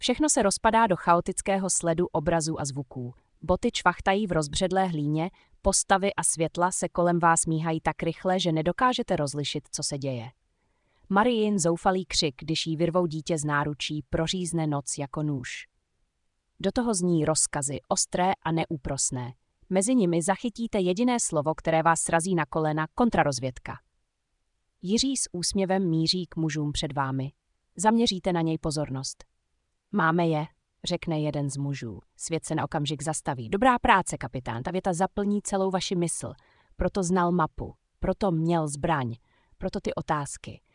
Všechno se rozpadá do chaotického sledu obrazů a zvuků. Boty čvachtají v rozbředlé hlíně, postavy a světla se kolem vás míhají tak rychle, že nedokážete rozlišit, co se děje. Mariin zoufalý křik, když jí vyrvou dítě z náručí, prořízne noc jako nůž. Do toho zní rozkazy, ostré a neúprosné. Mezi nimi zachytíte jediné slovo, které vás srazí na kolena, kontrarozvědka. Jiří s úsměvem míří k mužům před vámi. Zaměříte na něj pozornost. Máme je, řekne jeden z mužů. Svět se na okamžik zastaví. Dobrá práce, kapitán, ta věta zaplní celou vaši mysl. Proto znal mapu, proto měl zbraň, proto ty otázky.